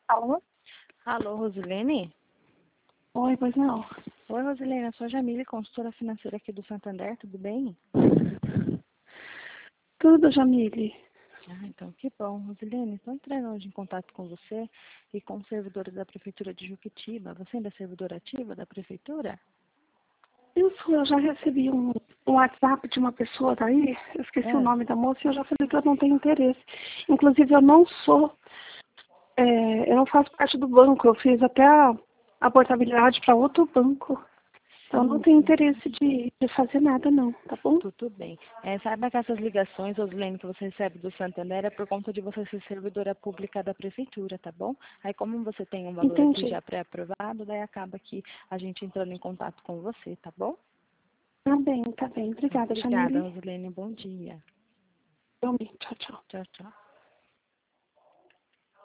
Alô? Alô, Rosilene? Oi, pois não. Oi, Rosilene, eu sou a Jamile, consultora financeira aqui do Santander, tudo bem? Tudo, Jamile. Ah, então que bom. Rosilene, estou entrando hoje em contato com você e com os servidores da Prefeitura de Juquitiba. Você ainda é servidora ativa da Prefeitura? Isso, eu já recebi um WhatsApp de uma pessoa daí, eu esqueci o Ah, nome da moça e eu já falei que eu não tenho interesse. Inclusive, eu não sou, eu não faço parte do banco, eu fiz até a portabilidade para outro banco. Então, eu não sim, tenho sim, interesse de fazer nada, não, tá bom? tudo bem. Saiba que essas ligações, Rosilene, que você recebe do Santander é por conta de você ser servidora pública da Prefeitura, tá bom? Aí, como você tem um valor aqui Entendi. já pré-aprovado, daí acaba que a gente entrando em contato com você, tá bom? Tá bem, tá bem. Obrigada, Obrigada, Jamile. Rosilene. Bom dia. Tchau, tchau. Tchau, tchau.